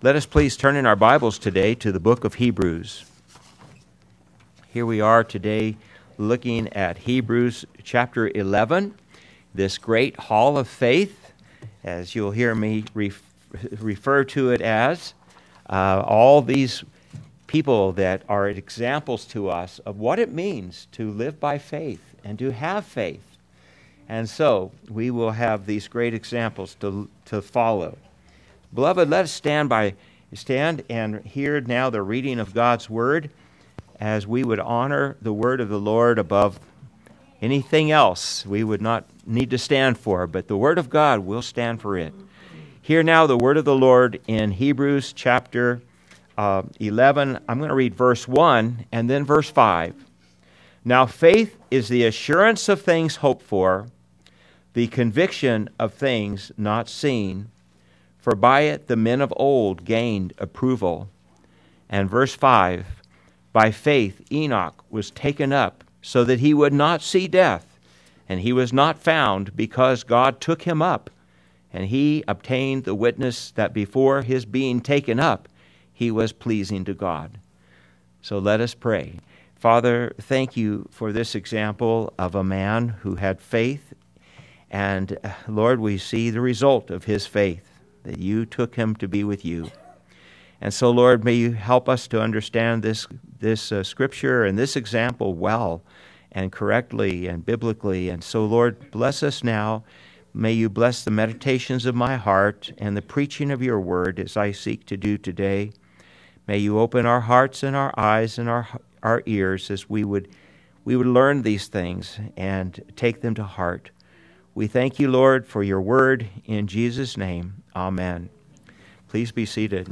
Let us please turn in our Bibles today to the book of Hebrews. Here we are today looking at Hebrews chapter 11, this great hall of faith, as you'll hear me refer to it as. All these people that are examples to us of what it means to live by faith and to have faith. And so we will have these great examples to follow. Beloved, let us stand and hear now the reading of God's Word as we would honor the Word of the Lord above anything else we would not need to stand for, but the Word of God will stand for it. Hear now the Word of the Lord in Hebrews chapter 11. I'm going to read verse 1 and then verse 5. Now faith is the assurance of things hoped for, the conviction of things not seen, for by it the men of old gained approval. And verse 5, by faith Enoch was taken up so that he would not see death, and he was not found because God took him up, and he obtained the witness that before his being taken up, he was pleasing to God. So let us pray. Father, thank you for this example of a man who had faith, and Lord, we see the result of his faith, that you took him to be with you. And so, Lord, may you help us to understand this scripture and this example well and correctly and biblically. And so, Lord, bless us now. May you bless the meditations of my heart and the preaching of your word as I seek to do today. May you open our hearts and our eyes and our ears as we would learn these things and take them to heart. We thank you, Lord, for your word. In Jesus' name, amen. Please be seated.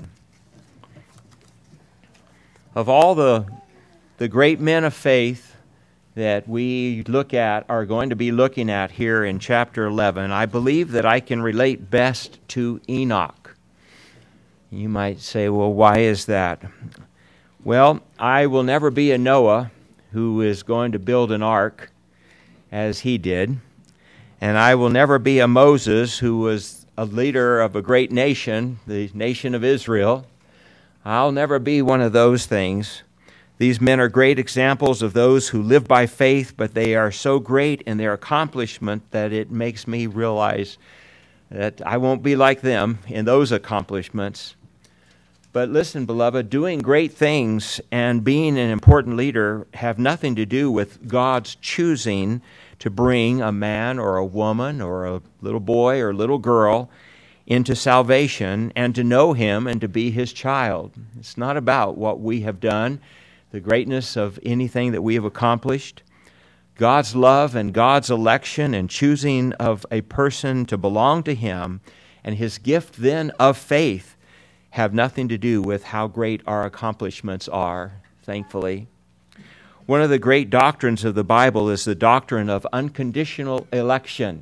Of all the great men of faith that we are going to be looking at here in chapter 11, I believe that I can relate best to Enoch. You might say, well, why is that? Well, I will never be a Noah who is going to build an ark as he did. And I will never be a Moses who was a leader of a great nation, the nation of Israel. I'll never be one of those things. These men are great examples of those who live by faith, but they are so great in their accomplishment that it makes me realize that I won't be like them in those accomplishments. But listen, beloved, doing great things and being an important leader have nothing to do with God's choosing to bring a man or a woman or a little boy or little girl into salvation and to know him and to be his child. It's not about what we have done, the greatness of anything that we have accomplished. God's love and God's election and choosing of a person to belong to him and his gift then of faith have nothing to do with how great our accomplishments are, thankfully. One of the great doctrines of the Bible is the doctrine of unconditional election.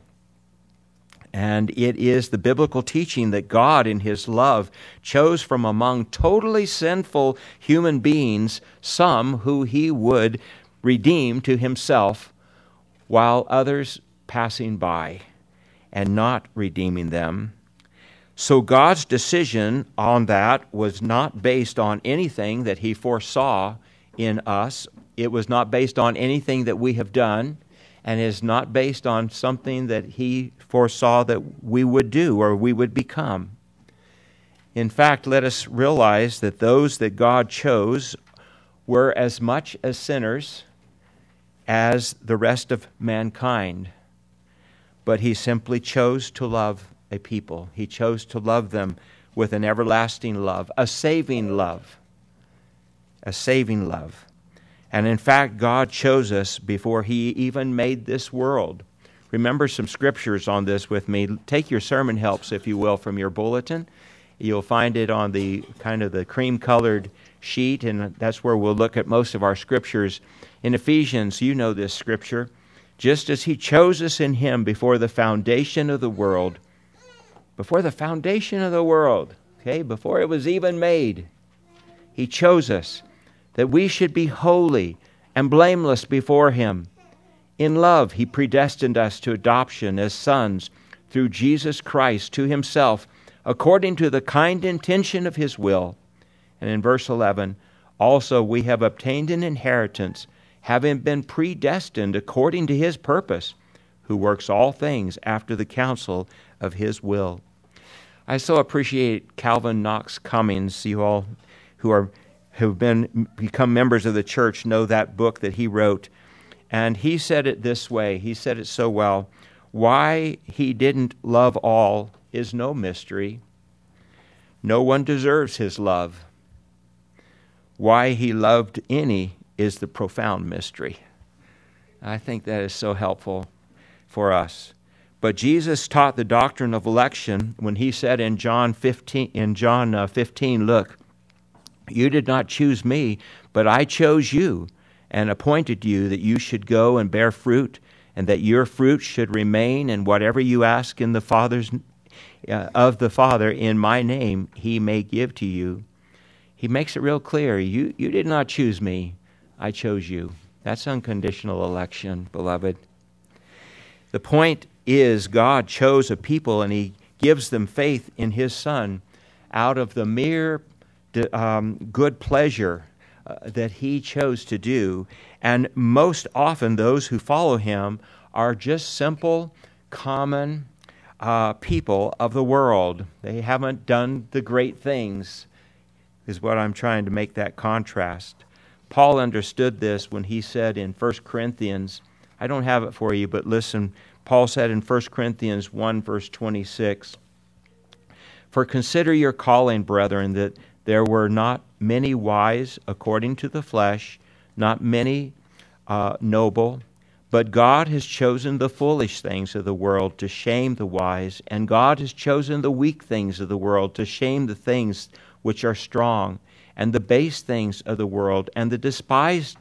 And it is the biblical teaching that God, in his love, chose from among totally sinful human beings some who he would redeem to himself, while others passing by and not redeeming them. So God's decision on that was not based on anything that he foresaw in us. It was not based on anything that we have done, and is not based on something that he foresaw that we would do or we would become. In fact, let us realize that those that God chose were as much as sinners as the rest of mankind. But he simply chose to love a people. He chose to love them with an everlasting love, a saving love. A saving love. And in fact, God chose us before he even made this world. Remember some scriptures on this with me. Take your sermon helps, if you will, from your bulletin. You'll find it on the kind of the cream-colored sheet, and that's where we'll look at most of our scriptures. In Ephesians, you know this scripture. Just as he chose us in him before the foundation of the world, before it was even made, he chose us, that we should be holy and blameless before him. In love, he predestined us to adoption as sons through Jesus Christ to himself, according to the kind intention of his will. And in verse 11, also we have obtained an inheritance, having been predestined according to his purpose, who works all things after the counsel of his will. I so appreciate Calvin Knox Cummings. You all who've become members of the church know that book that he wrote. And he said it this way. He said it so well. Why he didn't love all is no mystery. No one deserves his love. Why he loved any is the profound mystery. I think that is so helpful for us. But Jesus taught the doctrine of election when he said in John 15, look, you did not choose me, but I chose you and appointed you that you should go and bear fruit, and that your fruit should remain, and whatever you ask in of the Father in my name, he may give to you. He makes it real clear. You did not choose me. I chose you. That's unconditional election, beloved. The point is God chose a people, and he gives them faith in his Son out of the mere good pleasure that he chose to do. And most often those who follow him are just simple, common people of the world. They haven't done the great things, is what I'm trying to make that contrast. Paul understood this when he said in 1 Corinthians, I don't have it for you, but listen, Paul said in 1 Corinthians 1, verse 26, for consider your calling, brethren, that there were not many wise according to the flesh, not many noble, but God has chosen the foolish things of the world to shame the wise, and God has chosen the weak things of the world to shame the things which are strong, and the base things of the world, and the despised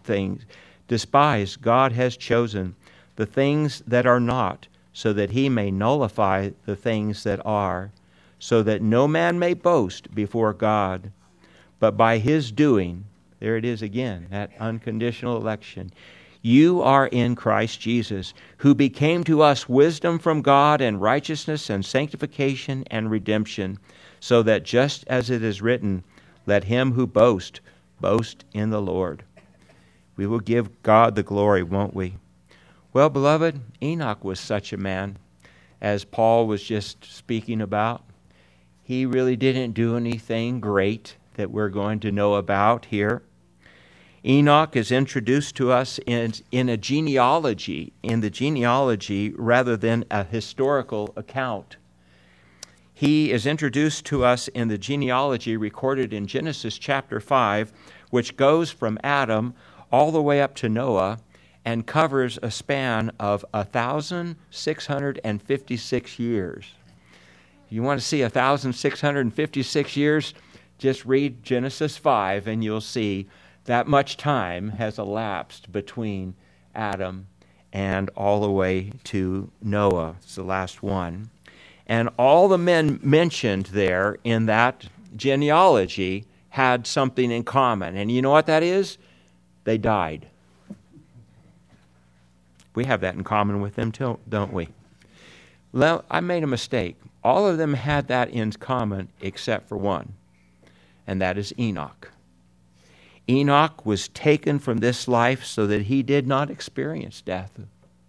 God has chosen, the things that are not, so that he may nullify the things that are, so that no man may boast before God. But by his doing, there it is again, that unconditional election, you are in Christ Jesus, who became to us wisdom from God and righteousness and sanctification and redemption, so that just as it is written, let him who boast, boast in the Lord. We will give God the glory, won't we? Well, beloved, Enoch was such a man, as Paul was just speaking about. He really didn't do anything great that we're going to know about here. Enoch is introduced to us in a genealogy, rather than a historical account. He is introduced to us in the genealogy recorded in Genesis chapter 5, which goes from Adam all the way up to Noah and covers a span of 1,656 years. You want to see 1,656 years? Just read Genesis 5 and you'll see that much time has elapsed between Adam and all the way to Noah. It's the last one. And all the men mentioned there in that genealogy had something in common. And you know what that is? They died. We have that in common with them too, don't we? Well, I made a mistake. All of them had that in common except for one, and that is Enoch. Enoch was taken from this life so that he did not experience death.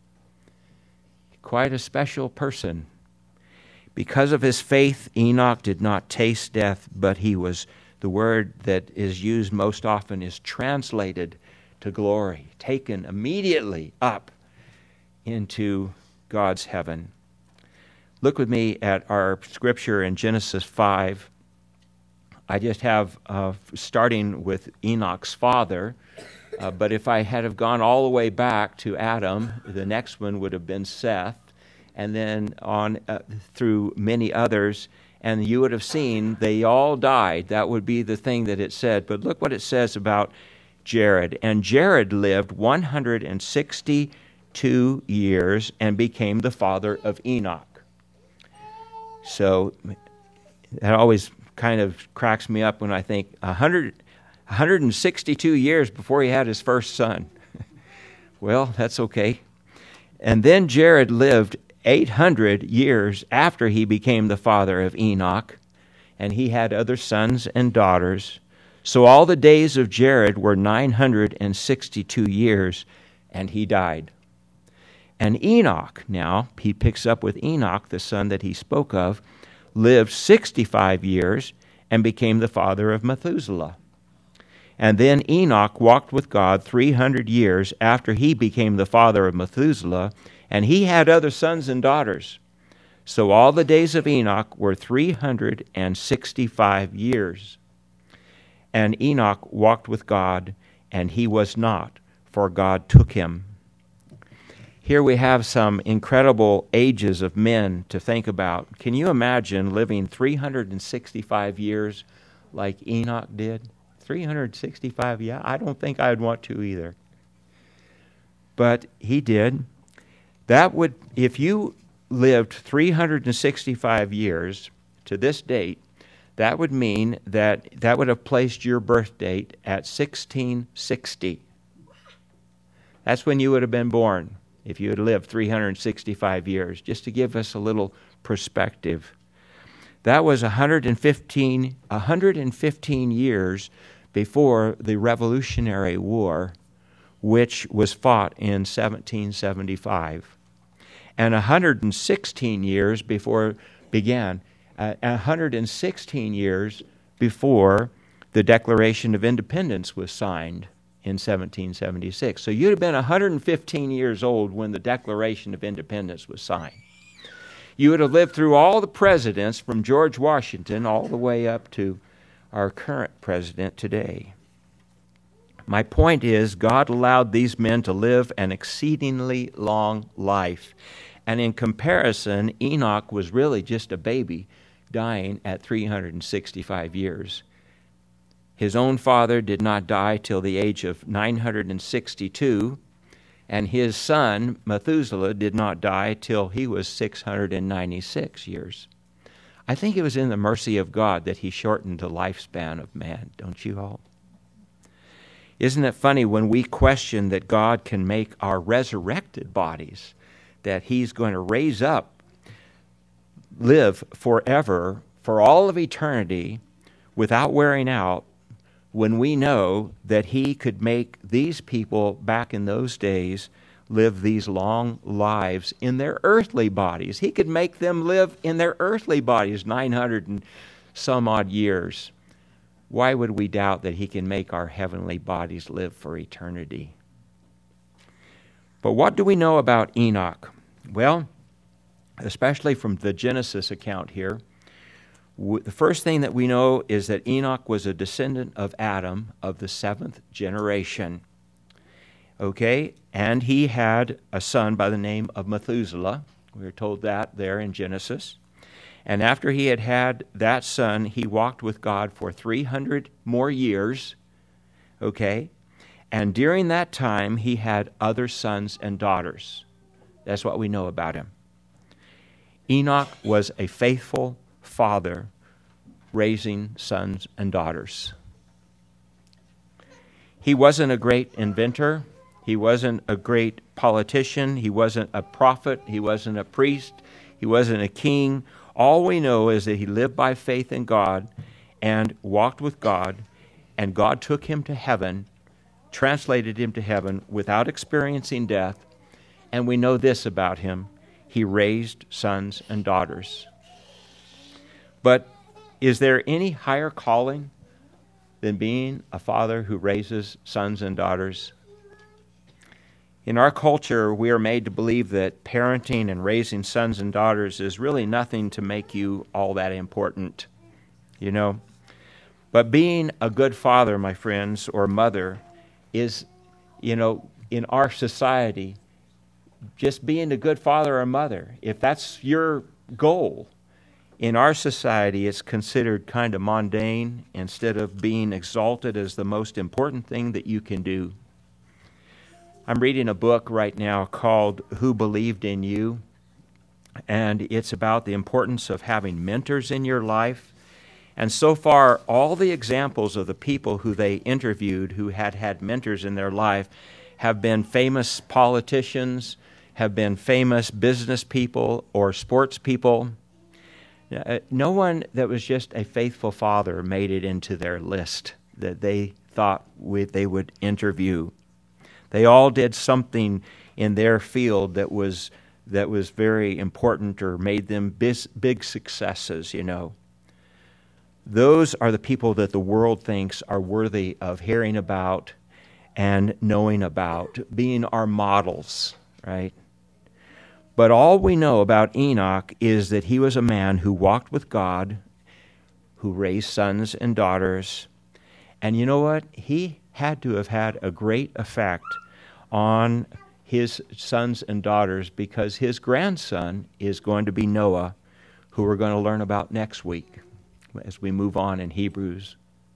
Quite a special person. Because of his faith, Enoch did not taste death, but he was, the word that is used most often is translated to glory, taken immediately up into God's heaven. Look with me at our scripture in Genesis 5. I just have, starting with Enoch's father, but if I had have gone all the way back to Adam, the next one would have been Seth, and then on through many others, and you would have seen they all died. That would be the thing that it said. But look what it says about Jared. And Jared lived 162 years and became the father of Enoch. So that always kind of cracks me up when I think 162 years before he had his first son. Well, that's okay. And then Jared lived 800 years after he became the father of Enoch. and he had other sons and daughters. So all the days of Jared were 962 years, and he died. And Enoch, now, he picks up with Enoch, the son that he spoke of, lived 65 years and became the father of Methuselah. And then Enoch walked with God 300 years after he became the father of Methuselah, and he had other sons and daughters. So all the days of Enoch were 365 years. And Enoch walked with God, and he was not, for God took him. Here we have some incredible ages of men to think about. Can you imagine living 365 years like Enoch did? 365, yeah, I don't think I'd want to either. But he did. That would, if you lived 365 years to this date, that would mean that would have placed your birth date at 1660. That's when you would have been born, if you had lived 365 years, just to give us a little perspective. That was 115 years before the Revolutionary War, which was fought in 1775. And 116 years before began, 116 years before the Declaration of Independence was signed in 1776. So you'd have been 115 years old when the Declaration of Independence was signed. You would have lived through all the presidents from George Washington all the way up to our current president today. My point is, God allowed these men to live an exceedingly long life. And in comparison, Enoch was really just a baby dying at 365 years. His own father did not die till the age of 962, and his son, Methuselah, did not die till he was 696 years. I think it was in the mercy of God that he shortened the lifespan of man, don't you all? Isn't it funny when we question that God can make our resurrected bodies, that he's going to raise up, live forever, for all of eternity, without wearing out, when we know that he could make these people back in those days live these long lives in their earthly bodies. He could make them live in their earthly bodies 900 and some odd years. Why would we doubt that he can make our heavenly bodies live for eternity? But what do we know about Enoch? Well, especially from the Genesis account here, the first thing that we know is that Enoch was a descendant of Adam of the 7th generation. Okay, and he had a son by the name of Methuselah. We are told that there in Genesis. And after he had had that son, he walked with God for 300 more years. Okay, and during that time, he had other sons and daughters. That's what we know about him. Enoch was a faithful father raising sons and daughters. He wasn't a great inventor. He wasn't a great politician. He wasn't a prophet. He wasn't a priest. He wasn't a king. All we know is that he lived by faith in God and walked with God, and God took him to heaven, translated him to heaven without experiencing death. And we know this about him: he raised sons and daughters. But is there any higher calling than being a father who raises sons and daughters? In our culture, we are made to believe that parenting and raising sons and daughters is really nothing to make you all that important, you know. But being a good father, my friends, or mother is, you know, in our society, just being a good father or mother, if that's your goal, in our society it's considered kind of mundane instead of being exalted as the most important thing that you can do. I'm reading a book right now called Who Believed in You, and it's about the importance of having mentors in your life. And so far, all the examples of the people who they interviewed who had mentors in their life have been famous politicians, have been famous business people or sports people. No one that was just a faithful father made it into their list that they thought they would interview. They all did something in their field that was very important or made them big successes, Those are the people that the world thinks are worthy of hearing about and knowing about, being our models, right? But all we know about Enoch is that he was a man who walked with God, who raised sons and daughters. And you know what? He had to have had a great effect on his sons and daughters, because his grandson is going to be Noah, who we're going to learn about next week as we move on in Hebrews.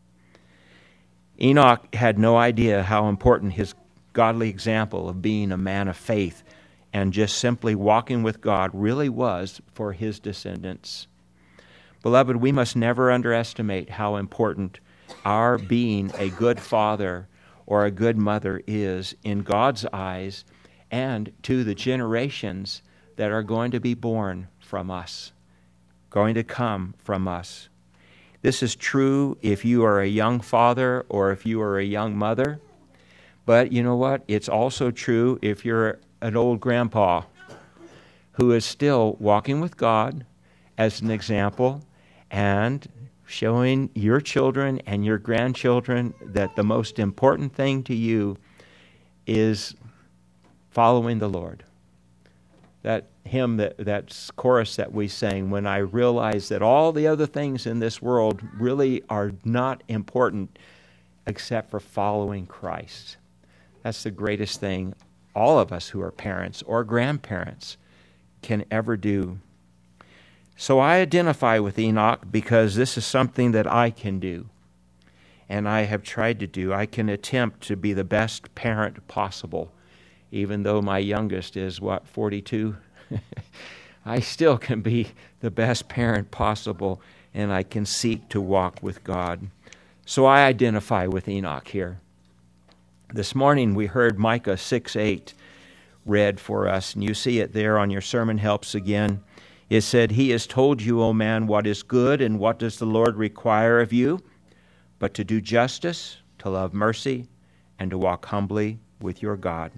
Enoch had no idea how important his godly example of being a man of faith and just simply walking with God really was for his descendants. Beloved, we must never underestimate how important our being a good father or a good mother is in God's eyes and to the generations that are going to be born from us, going to come from us. This is true if you are a young father or if you are a young mother. But you know what? It's also true if you're an old grandpa who is still walking with God as an example and showing your children and your grandchildren that the most important thing to you is following the Lord. That hymn, that chorus that we sang, when I realize that all the other things in this world really are not important except for following Christ. That's the greatest thing all of us who are parents or grandparents can ever do. So I identify with Enoch because this is something that I can do, and I have tried to do. I can attempt to be the best parent possible, even though my youngest is, 42? I still can be the best parent possible, and I can seek to walk with God. So I identify with Enoch here. This morning we heard Micah 6:8 read for us, and you see it there on your sermon helps again. It said, He has told you, O man, what is good, and what does the Lord require of you? But to do justice, to love mercy, and to walk humbly with your God.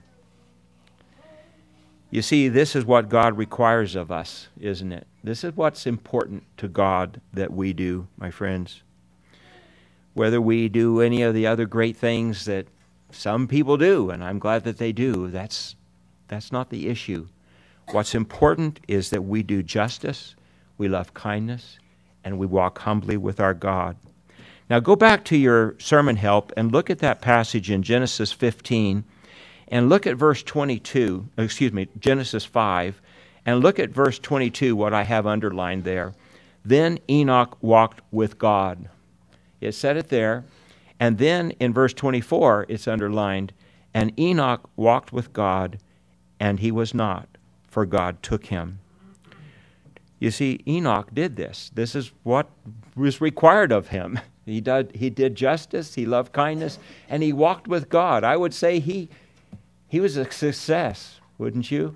You see, this is what God requires of us, isn't it? This is what's important to God that we do, my friends. Whether we do any of the other great things that some people do, and I'm glad that they do, that's not the issue. What's important is that we do justice, we love kindness, and we walk humbly with our God. Now go back to your sermon help and look at that passage in Genesis 15, and look at Genesis 5, and look at verse 22, what I have underlined there. Then Enoch walked with God. It said it there. And then in verse 24, it's underlined, and Enoch walked with God, and he was not, for God took him. You see, Enoch did this. This is what was required of him. He did justice, he loved kindness, and he walked with God. I would say he was a success, wouldn't you?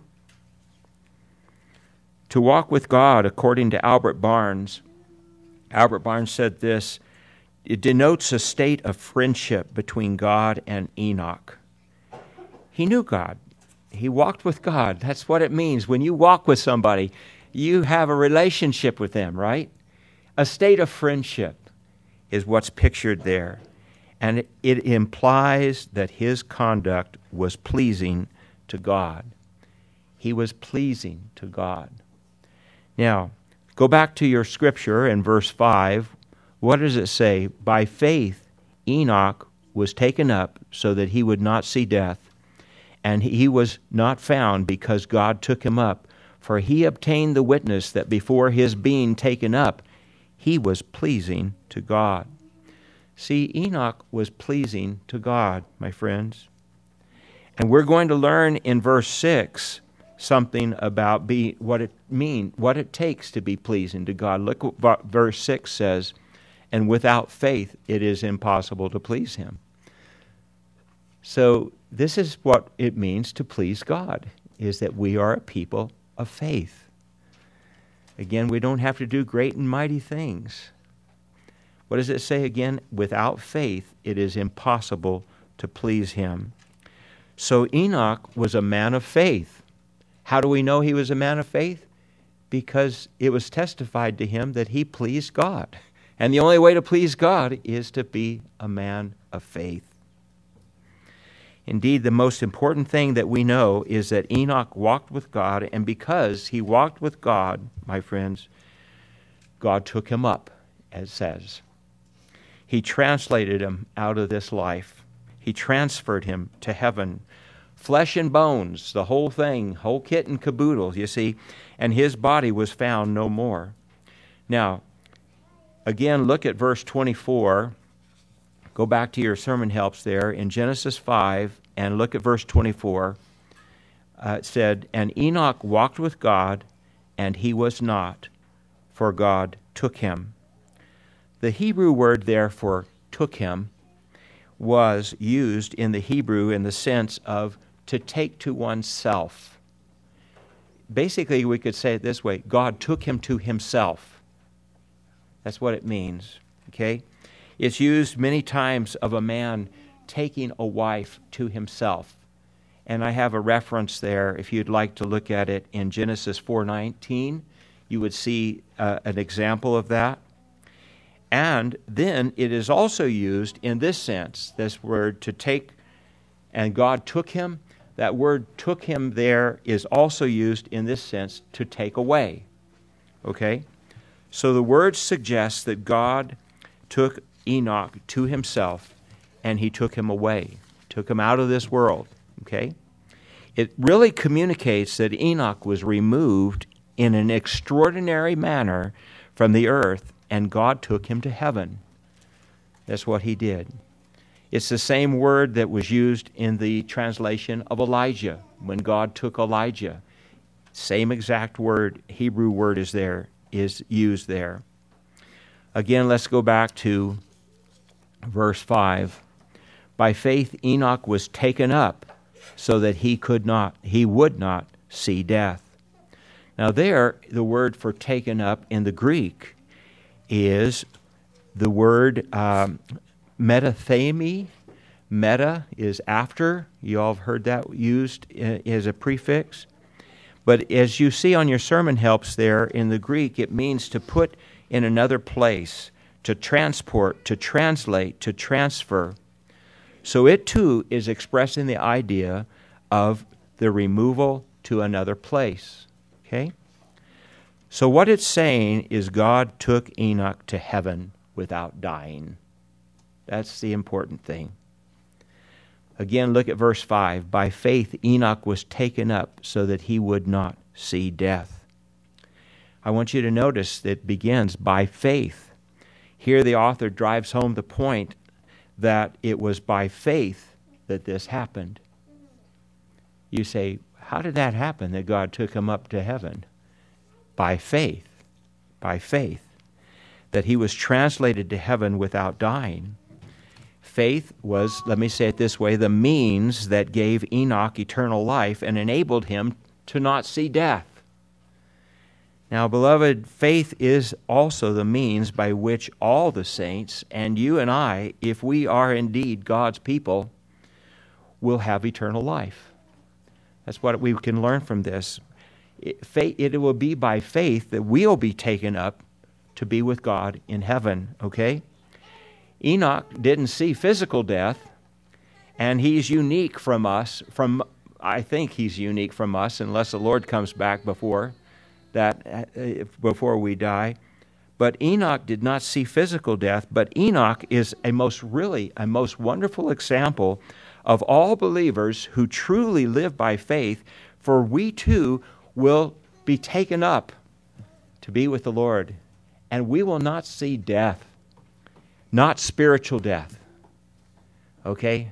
To walk with God, according to Albert Barnes said this, it denotes a state of friendship between God and Enoch. He knew God. He walked with God. That's what it means. When you walk with somebody, you have a relationship with them, right? A state of friendship is what's pictured there. And it implies that his conduct was pleasing to God. He was pleasing to God. Now, go back to your scripture in verse 5. What does it say? By faith, Enoch was taken up so that he would not see death, and he was not found because God took him up, for he obtained the witness that before his being taken up, he was pleasing to God. See, Enoch was pleasing to God, my friends. And we're going to learn in verse 6 something about what it takes to be pleasing to God. Look what verse 6 says. And without faith, it is impossible to please him. So this is what it means to please God, is that we are a people of faith. Again, we don't have to do great and mighty things. What does it say again? Without faith, it is impossible to please him. So Enoch was a man of faith. How do we know he was a man of faith? Because it was testified to him that he pleased God. And the only way to please God is to be a man of faith. Indeed, the most important thing that we know is that Enoch walked with God, and because he walked with God, my friends, God took him up, as it says. He translated him out of this life. He transferred him to heaven. Flesh and bones, the whole thing, whole kit and caboodle, you see, and his body was found no more. Now, again, look at verse 24. Go back to your sermon helps there in Genesis 5 and look at verse 24. It said, "And Enoch walked with God, and he was not, for God took him." The Hebrew word there for took him was used in the Hebrew in the sense of to take to oneself. Basically, we could say it this way: God took him to himself. That's what it means, okay? It's used many times of a man taking a wife to himself. And I have a reference there, if you'd like to look at it, in Genesis 4:19. You would see an example of that. And then it is also used in this sense, this word to take, and God took him. That word took him there is also used in this sense to take away. Okay? So the word suggests that God took Enoch to himself and he took him away, took him out of this world. Okay? It really communicates that Enoch was removed in an extraordinary manner from the earth, and God took him to heaven. That's what he did. It's the same word that was used in the translation of Elijah, when God took Elijah. Same exact word, Hebrew word is used there. Again, let's go back to verse 5. By faith Enoch was taken up so that he would not see death. Now there, the word for taken up in the Greek is the word metathemi. Meta is after. You all have heard that used as a prefix. But as you see on your sermon helps there, in the Greek, it means to put in another place, to transport, to translate, to transfer. So it too is expressing the idea of the removal to another place. Okay? So what it's saying is God took Enoch to heaven without dying. That's the important thing. Again, look at verse 5. By faith Enoch was taken up so that he would not see death. I want you to notice that it begins by faith. Here the author drives home the point that it was by faith that this happened. You say, how did that happen, that God took him up to heaven? By faith. By faith. That he was translated to heaven without dying. Faith was, let me say it this way, the means that gave Enoch eternal life and enabled him to not see death. Now, beloved, faith is also the means by which all the saints, and you and I, if we are indeed God's people, will have eternal life. That's what we can learn from this. It will be by faith that we'll be taken up to be with God in heaven, okay? Enoch didn't see physical death, and he's unique from us. I think he's unique from us, unless the Lord comes back before we die. But Enoch did not see physical death, but Enoch is a most wonderful example of all believers who truly live by faith, for we too will be taken up to be with the Lord, and we will not see death, not spiritual death, okay?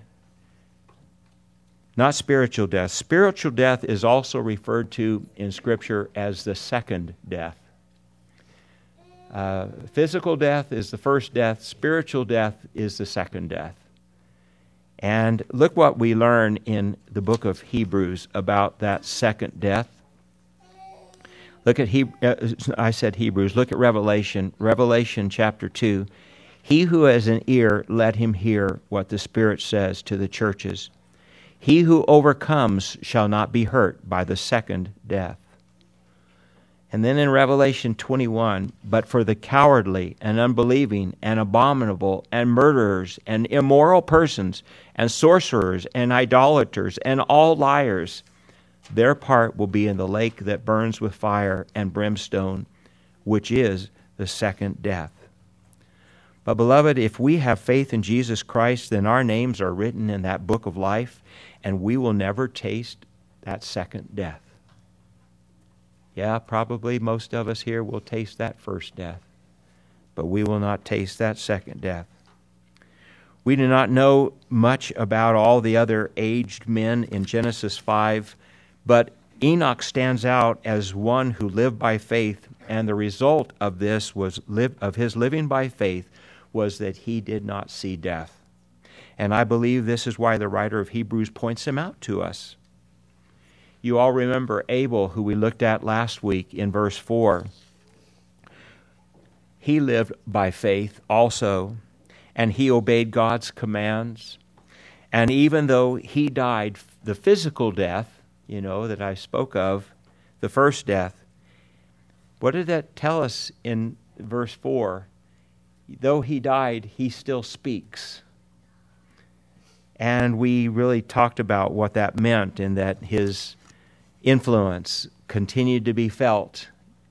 Not spiritual death. Spiritual death is also referred to in Scripture as the second death. Physical death is the first death. Spiritual death is the second death. And look what we learn in the book of Hebrews about that second death. Look at I said Hebrews. Look at Revelation. Revelation chapter 2. He who has an ear, let him hear what the Spirit says to the churches. He who overcomes shall not be hurt by the second death. And then in Revelation 21, but for the cowardly and unbelieving and abominable and murderers and immoral persons and sorcerers and idolaters and all liars, their part will be in the lake that burns with fire and brimstone, which is the second death. But beloved, if we have faith in Jesus Christ, then our names are written in that book of life, and we will never taste that second death. Yeah, probably most of us here will taste that first death, but we will not taste that second death. We do not know much about all the other aged men in Genesis 5, but Enoch stands out as one who lived by faith, and the result of this of his living by faith was that he did not see death. And I believe this is why the writer of Hebrews points him out to us. You all remember Abel, who we looked at last week in verse 4. He lived by faith also, and he obeyed God's commands. And even though he died the physical death, that I spoke of, the first death, what did that tell us in verse 4? Though he died, he still speaks. And we really talked about what that meant, and that his influence continued to be felt,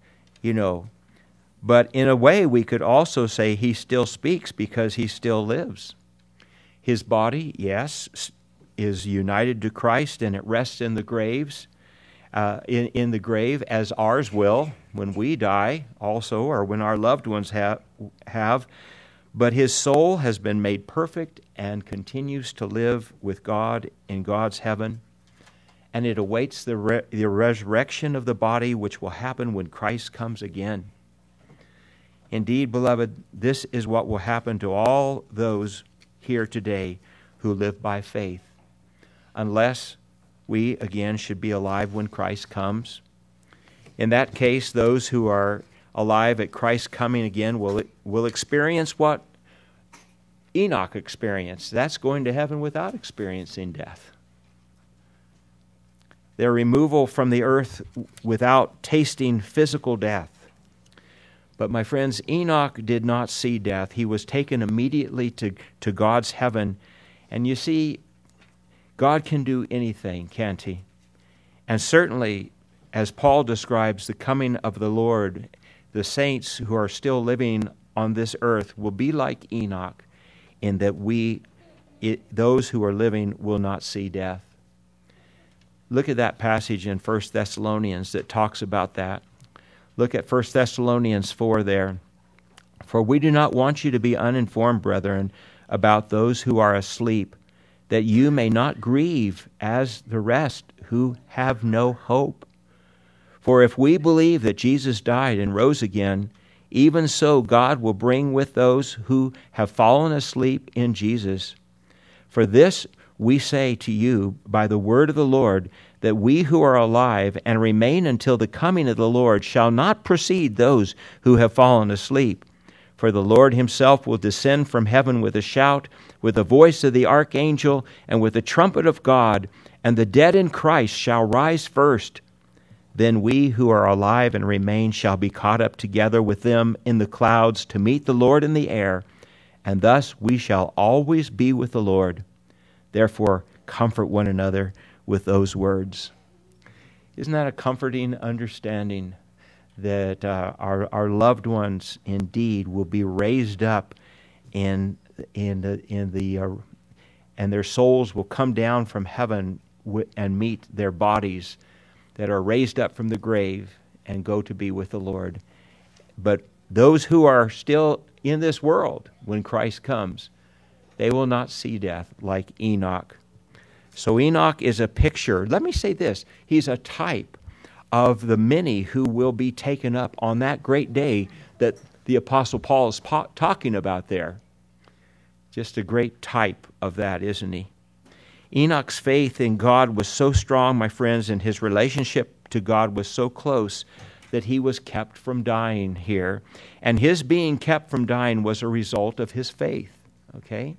But in a way, we could also say he still speaks because he still lives. His body, yes, is united to Christ, and it rests in the graves, in the grave, as ours will when we die also, or when our loved ones have. But his soul has been made perfect and continues to live with God in God's heaven. And it awaits the resurrection of the body, which will happen when Christ comes again. Indeed, beloved, this is what will happen to all those here today who live by faith, unless we, again, should be alive when Christ comes. In that case, those who are alive at Christ's coming again will experience what Enoch experienced. That's going to heaven without experiencing death. Their removal from the earth without tasting physical death. But my friends, Enoch did not see death. He was taken immediately to God's heaven. And you see, God can do anything, can't he? And certainly, as Paul describes the coming of the Lord, the saints who are still living on this earth will be like Enoch, in that those who are living will not see death. Look at that passage in 1 Thessalonians that talks about that. Look at 1 Thessalonians 4 there. For we do not want you to be uninformed, brethren, about those who are asleep, that you may not grieve as the rest who have no hope. For if we believe that Jesus died and rose again, even so God will bring with those who have fallen asleep in Jesus. For this we say to you by the word of the Lord, that we who are alive and remain until the coming of the Lord shall not precede those who have fallen asleep. For the Lord himself will descend from heaven with a shout, with the voice of the archangel, and with the trumpet of God, and the dead in Christ shall rise first. Then we who are alive and remain shall be caught up together with them in the clouds to meet the Lord in the air, and thus we shall always be with the Lord. Therefore, comfort one another with those words. Isn't that a comforting understanding that our loved ones indeed will be raised up and their souls will come down from heaven and meet their bodies that are raised up from the grave and go to be with the Lord. But those who are still in this world when Christ comes, they will not see death like Enoch. So Enoch is a picture. Let me say this. He's a type of the many who will be taken up on that great day that the Apostle Paul is talking about there. Just a great type of that, isn't he? Enoch's faith in God was so strong, my friends, and his relationship to God was so close that he was kept from dying here. And his being kept from dying was a result of his faith. Okay?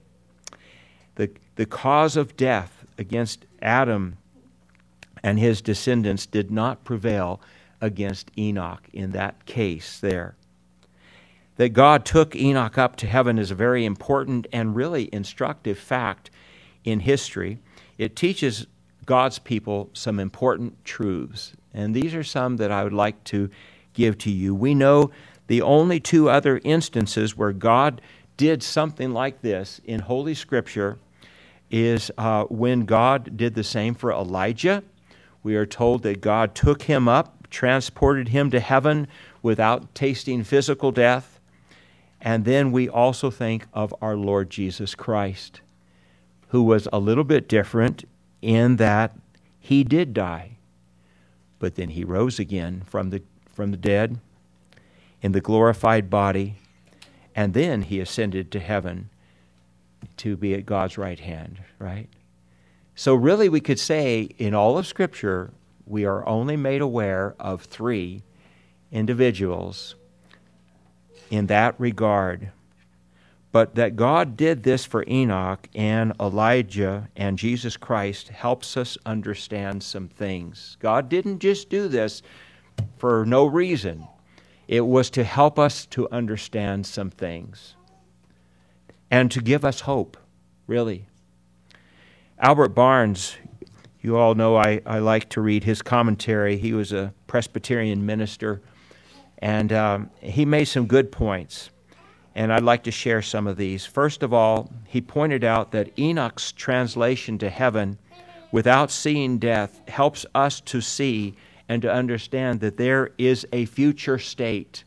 The cause of death against Adam and his descendants did not prevail against Enoch in that case there. That God took Enoch up to heaven is a very important and really instructive fact in history. It teaches God's people some important truths. And these are some that I would like to give to you. We know the only two other instances where God did something like this in Holy Scripture is when God did the same for Elijah. We are told that God took him up, transported him to heaven without tasting physical death. And then we also think of our Lord Jesus Christ, who was a little bit different in that he did die, but then he rose again from the dead in the glorified body, and then he ascended to heaven to be at God's right hand, right? So really we could say in all of Scripture, we are only made aware of three individuals in that regard. But that God did this for Enoch and Elijah and Jesus Christ helps us understand some things. God didn't just do this for no reason. It was to help us to understand some things and to give us hope, really. Albert Barnes, you all know I like to read his commentary. He was a Presbyterian minister, and he made some good points. And I'd like to share some of these. First of all, he pointed out that Enoch's translation to heaven without seeing death helps us to see and to understand that there is a future state.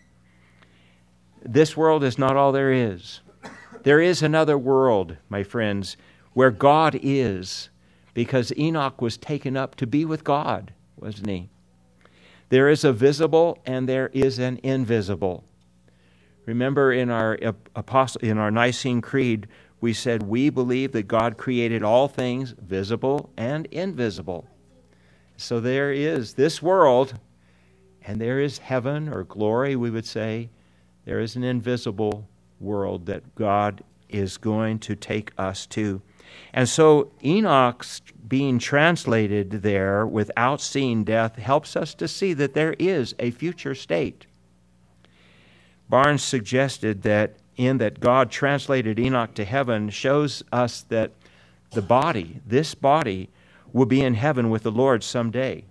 This world is not all there is. There is another world, my friends, where God is, because Enoch was taken up to be with God, wasn't he? There is a visible and there is an invisible. Remember in our Nicene Creed, we said we believe that God created all things visible and invisible. So there is this world, and there is heaven or glory, we would say. There is an invisible world that God is going to take us to. And so Enoch's being translated there without seeing death helps us to see that there is a future state. Barnes suggested that God translated Enoch to heaven shows us that this body, will be in heaven with the Lord someday.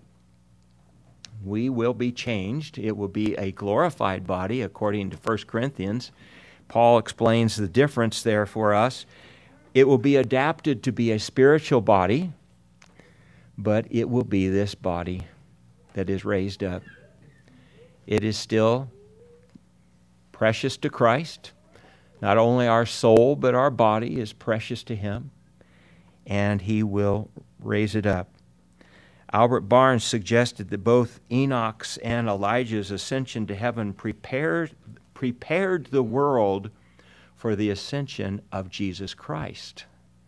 We will be changed. It will be a glorified body, according to 1 Corinthians. Paul explains the difference there for us. It will be adapted to be a spiritual body, but it will be this body that is raised up. It is still precious to Christ. Not only our soul, but our body is precious to Him, and He will raise it up. Albert Barnes suggested that both Enoch's and Elijah's ascension to heaven prepared the world for the ascension of Jesus Christ.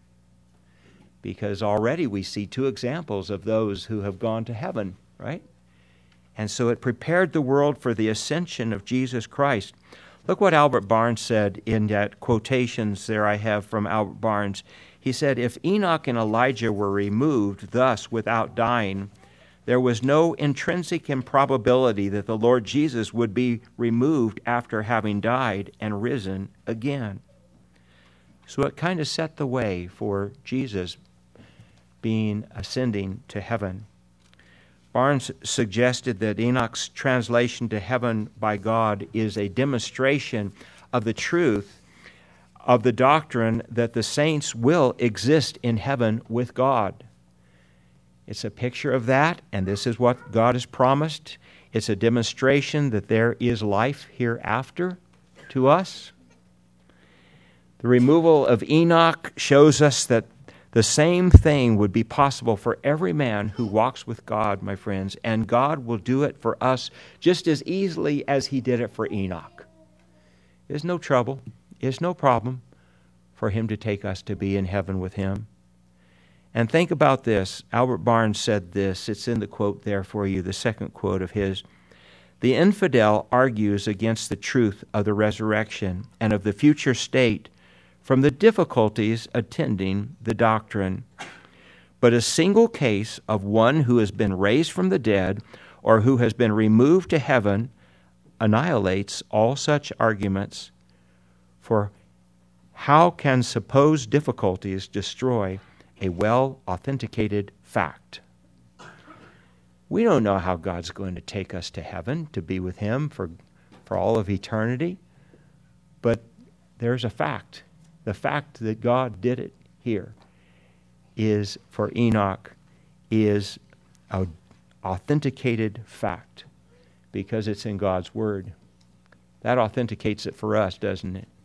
Because already we see two examples of those who have gone to heaven, right? And so it prepared the world for the ascension of Jesus Christ. Look what Albert Barnes said in that quotations there I have from Albert Barnes. He said, if Enoch and Elijah were removed thus without dying, there was no intrinsic improbability that the Lord Jesus would be removed after having died and risen again. So it kind of set the way for Jesus ascending to heaven. Barnes suggested that Enoch's translation to heaven by God is a demonstration of the truth of the doctrine that the saints will exist in heaven with God. It's a picture of that, and this is what God has promised. It's a demonstration that there is life hereafter to us. The removal of Enoch shows us that the same thing would be possible for every man who walks with God, my friends, and God will do it for us just as easily as He did it for Enoch. There's no trouble, there's no problem for Him to take us to be in heaven with Him. And think about this. Albert Barnes said this. It's in the quote there for you, the second quote of his. The infidel argues against the truth of the resurrection and of the future state from the difficulties attending the doctrine. But a single case of one who has been raised from the dead or who has been removed to heaven annihilates all such arguments. For how can supposed difficulties destroy a well-authenticated fact? We don't know how God's going to take us to heaven to be with Him for all of eternity, but there's a fact. The fact that God did it here is, for Enoch, is an authenticated fact because it's in God's Word. That authenticates it for us, doesn't it?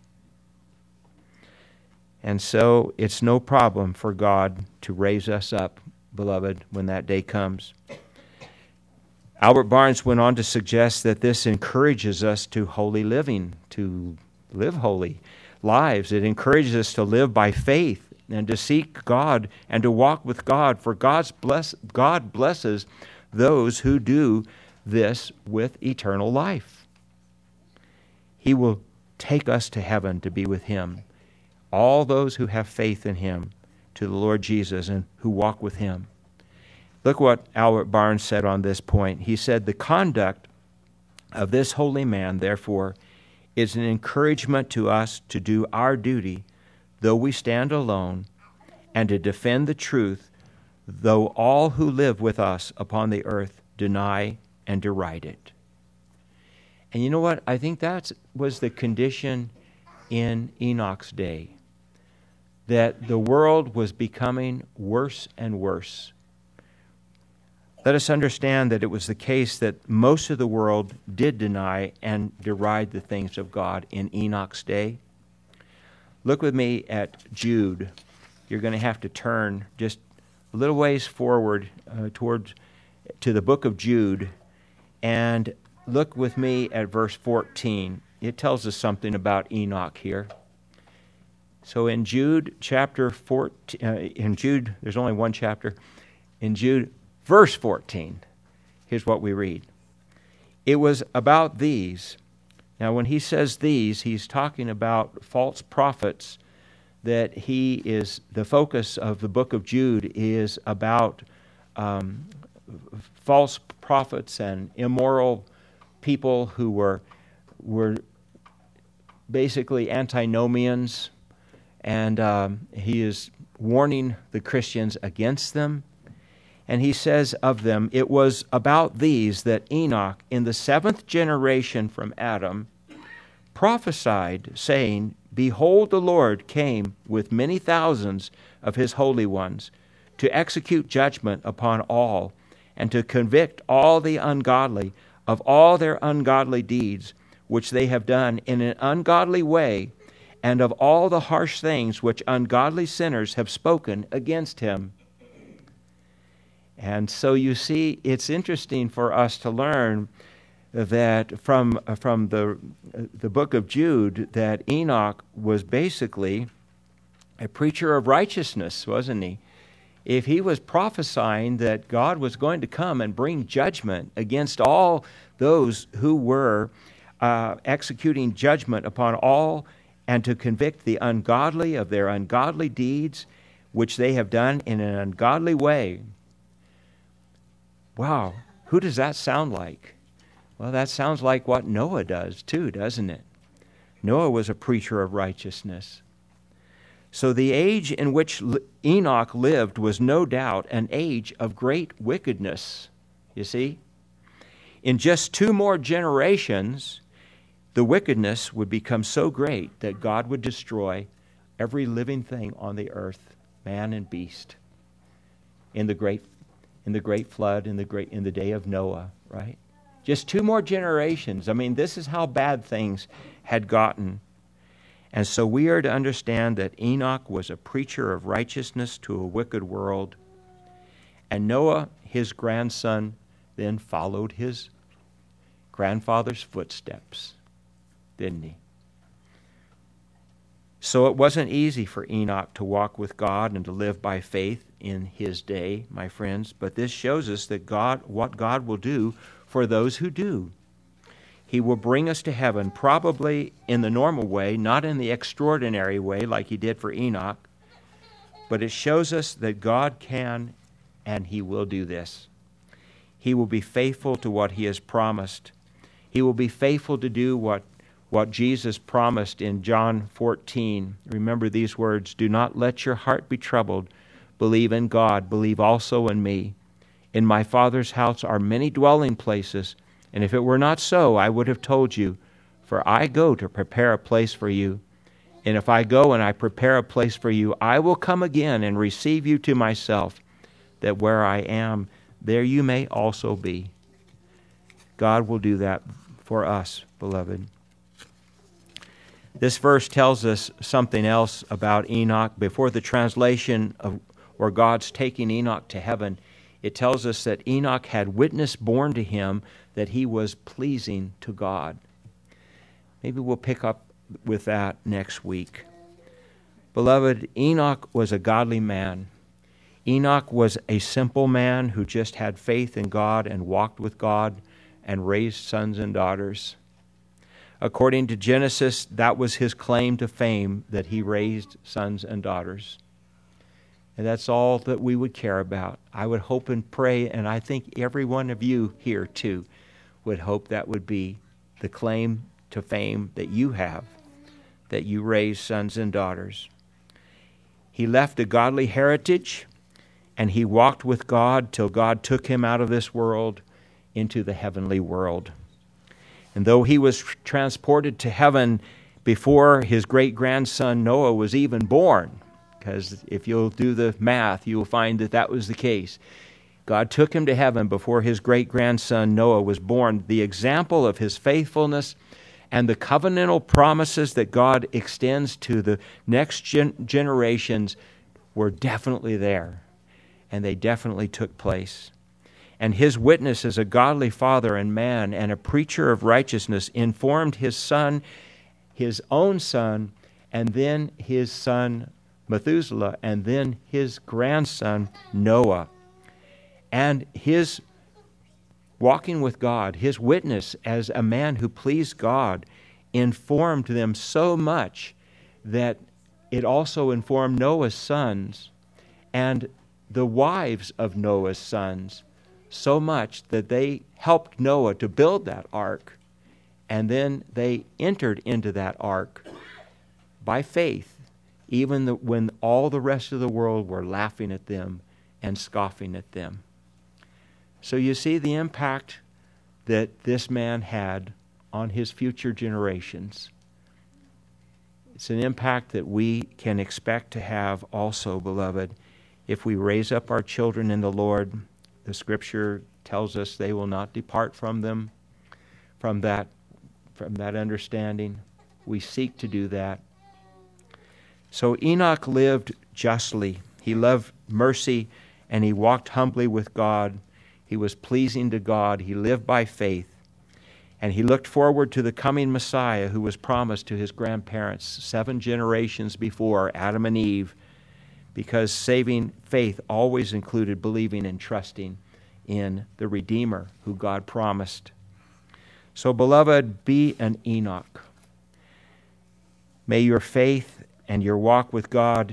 And so it's no problem for God to raise us up, beloved, when that day comes. Albert Barnes went on to suggest that this encourages us to holy living, to live holy lives. It encourages us to live by faith and to seek God and to walk with God, for God blesses those who do this with eternal life. He will take us to heaven to be with Him. All those who have faith in Him, to the Lord Jesus, and who walk with Him. Look what Albert Barnes said on this point. He said, "The conduct of this holy man, therefore, is an encouragement to us to do our duty, though we stand alone, and to defend the truth, though all who live with us upon the earth deny and deride it." And you know what? I think that was the condition in Enoch's day, that the world was becoming worse and worse. Let us understand that it was the case that most of the world did deny and deride the things of God in Enoch's day. Look with me at Jude. You're going to have to turn just a little ways forward to the book of Jude, and look with me at verse 14. It tells us something about Enoch here. So in Jude chapter 14, in Jude, there's only one chapter. In Jude, verse 14, here's what we read. It was about these. Now, when he says these, he's talking about false prophets, that he is, the focus of the book of Jude is about false prophets and immoral people who were basically antinomians, and he is warning the Christians against them. And he says of them, it was about these that Enoch, in the 7th generation from Adam, prophesied, saying, "Behold, the Lord came with many thousands of his holy ones, to execute judgment upon all, and to convict all the ungodly of all their ungodly deeds, which they have done in an ungodly way, and of all the harsh things which ungodly sinners have spoken against him." And so you see, it's interesting for us to learn that from the book of Jude, that Enoch was basically a preacher of righteousness, wasn't he? If he was prophesying that God was going to come and bring judgment against all those who were executing judgment upon all, and to convict the ungodly of their ungodly deeds, which they have done in an ungodly way. Wow, who does that sound like? Well, that sounds like what Noah does too, doesn't it? Noah was a preacher of righteousness. So the age in which Enoch lived was no doubt an age of great wickedness, you see. In just 2 more generations, the wickedness would become so great that God would destroy every living thing on the earth, man and beast, in the great flood, in the day of Noah, right? Just 2 more generations. I mean, this is how bad things had gotten. And so we are to understand that Enoch was a preacher of righteousness to a wicked world. And Noah, his grandson, then followed his grandfather's footsteps, didn't he? So it wasn't easy for Enoch to walk with God and to live by faith in his day, my friends. But this shows us that what God will do for those who do. He will bring us to heaven, probably in the normal way, not in the extraordinary way like He did for Enoch, but it shows us that God can and He will do this. He will be faithful to what He has promised. He will be faithful to do what Jesus promised in John 14. Remember these words, "Do not let your heart be troubled. Believe in God. Believe also in me. In my Father's house are many dwelling places, and if it were not so, I would have told you, for I go to prepare a place for you. And if I go and I prepare a place for you, I will come again and receive you to myself, that where I am, there you may also be." God will do that for us, beloved. This verse tells us something else about Enoch. Before the translation of or God's taking Enoch to heaven, it tells us that Enoch had witness borne to him that he was pleasing to God. Maybe we'll pick up with that next week. Beloved, Enoch was a godly man. Enoch was a simple man who just had faith in God and walked with God and raised sons and daughters. According to Genesis, that was his claim to fame, that he raised sons and daughters. And that's all that we would care about. I would hope and pray, and I think every one of you here too would hope that would be the claim to fame that you have, that you raise sons and daughters. He left a godly heritage, and he walked with God till God took him out of this world into the heavenly world. And though he was transported to heaven before his great-grandson Noah was even born, because if you'll do the math, you will find that that was the case. God took him to heaven before his great-grandson Noah was born. The example of his faithfulness and the covenantal promises that God extends to the next generations were definitely there, and they definitely took place. And his witness as a godly father and man and a preacher of righteousness informed his son, his own son, and then his son Methuselah, and then his grandson Noah. And his walking with God, his witness as a man who pleased God, informed them so much that it also informed Noah's sons and the wives of Noah's sons so much that they helped Noah to build that ark, and then they entered into that ark by faith, even when all the rest of the world were laughing at them and scoffing at them. So you see the impact that this man had on his future generations. It's an impact that we can expect to have also, beloved, if we raise up our children in the Lord. The Scripture tells us they will not depart from them, from that understanding. We seek to do that. So Enoch lived justly. He loved mercy, and he walked humbly with God. He was pleasing to God. He lived by faith. And he looked forward to the coming Messiah who was promised to his grandparents 7 generations before, Adam and Eve, because saving faith always included believing and trusting in the Redeemer who God promised. So, beloved, be an Enoch. May your faith and your walk with God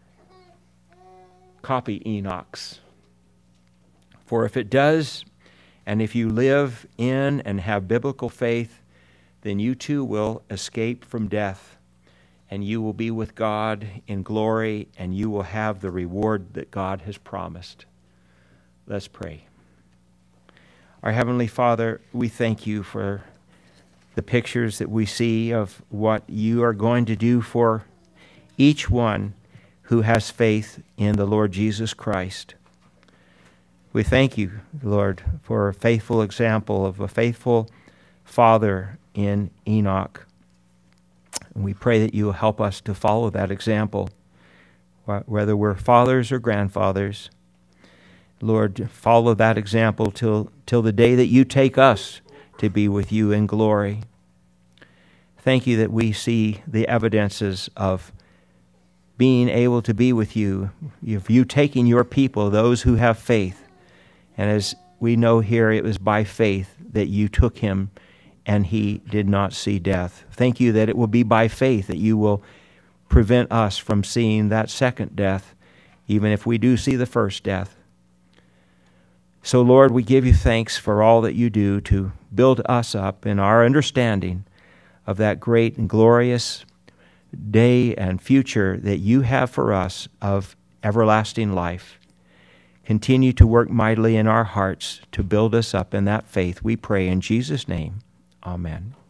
copy Enoch's. For if it does, and if you live in and have biblical faith, then you too will escape from death, and you will be with God in glory, and you will have the reward that God has promised. Let's pray. Our Heavenly Father, we thank you for the pictures that we see of what you are going to do for each one who has faith in the Lord Jesus Christ. We thank you, Lord, for a faithful example of a faithful father in Enoch. And we pray that you will help us to follow that example, whether we're fathers or grandfathers. Lord, follow that example till the day that you take us to be with you in glory. Thank you that we see the evidences of being able to be with you, of you taking your people, those who have faith. And as we know here, it was by faith that you took him and he did not see death. Thank you that it will be by faith that you will prevent us from seeing that second death, even if we do see the first death. So, Lord, we give you thanks for all that you do to build us up in our understanding of that great and glorious day and future that you have for us of everlasting life. Continue to work mightily in our hearts to build us up in that faith, we pray in Jesus' name. Amen.